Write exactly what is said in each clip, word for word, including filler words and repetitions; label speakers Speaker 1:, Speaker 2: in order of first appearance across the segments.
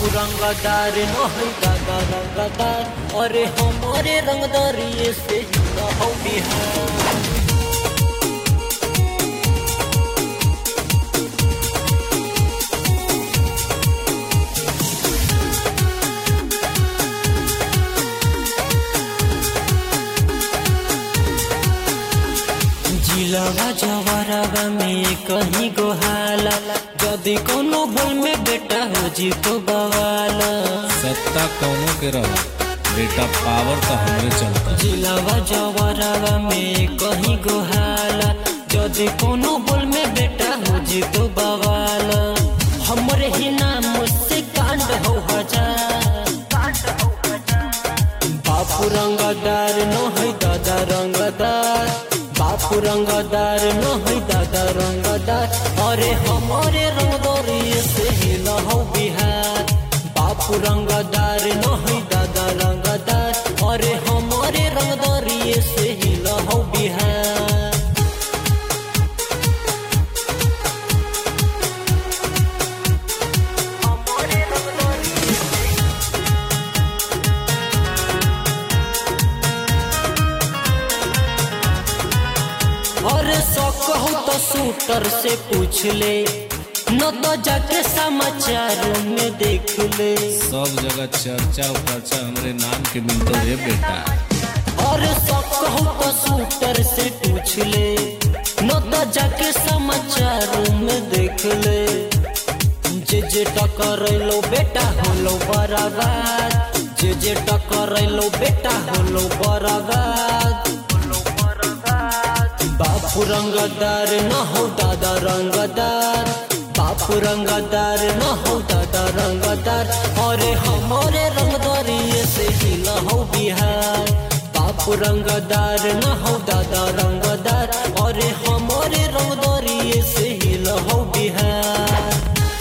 Speaker 1: बापू रंगदार नहीं दादा रंगदार अरे हमारे रंगदारी से न हो बिहार। जिलावा जवारावा में कहीं गोहाला यदि कोनो भूल में बेटा हो जी तो बवाला।
Speaker 2: सत्ता कौनों के रहो बेटा पावर तो हमरे चलता।
Speaker 1: जिलावा जवारावा में कहीं गोहाला यदि कोनो भूल में बेटा हो जी तो बवाला। हमरे ही नाम मुझसे कांड हो हजार बापू रंगदार न है दादा रंगदार बापू रंगदार न है दादा रंगदार अरे हमारे रंगदारी से ही न हो बिहार। बापू रंगदार न है दादा रंगदार अरे हमारे रंगदारी से ही न हो बिहार। अरे शौक हो तो शूटर से पूछ ले न तो जाके समाचार में देख ले।
Speaker 2: सब जगह चर्चा उपरचा हमरे नाम के मिलते है बेटा।
Speaker 1: और शौक हो तो शूटर से पूछ ले न तो जाके समाचार में देख ले। जे जे टकर लो बेटा होलो बराबर जे जे टकर लो बेटा होलो बराबर। बापू रंगदार न हो दादा रंगदार बापू रंगदार न हो दादा रंगदार अरे हमारे रंगदारी से ही न हो बिहार। बापू रंगदार न हो दादा रंगदार अरे हमारे रंगदारी से ही न हो बिहार।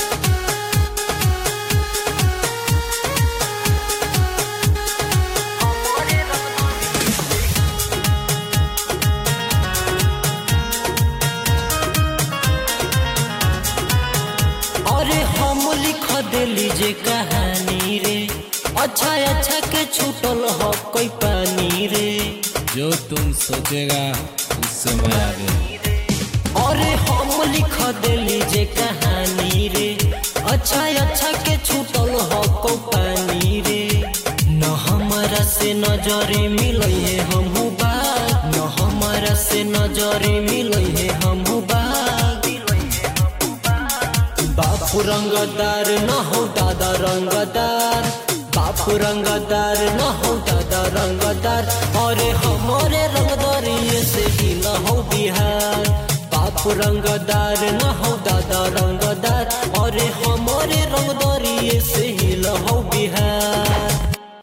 Speaker 1: अरे हम लिख दिली जे कहानी रे अच्छा अच्छा के छूटल हो कोई पानी रे।
Speaker 2: जो तुम सोचेगा उससे मैं आगे।
Speaker 1: अरे हम लिख दिली जे कहानी रे अच्छा अच्छा के छूटल हो कोई पानी रे। न हमारा से नजरे मिले है हमहू बाग न हमारा से नजरे मिले है हमहू बाग। बापू रंगदार न हो दादा रंगदार बापू रंगदार न हो दादा रंगदार अरे हमारे रंगदारी से ही न हो बिहार। बापू रंगदार न हो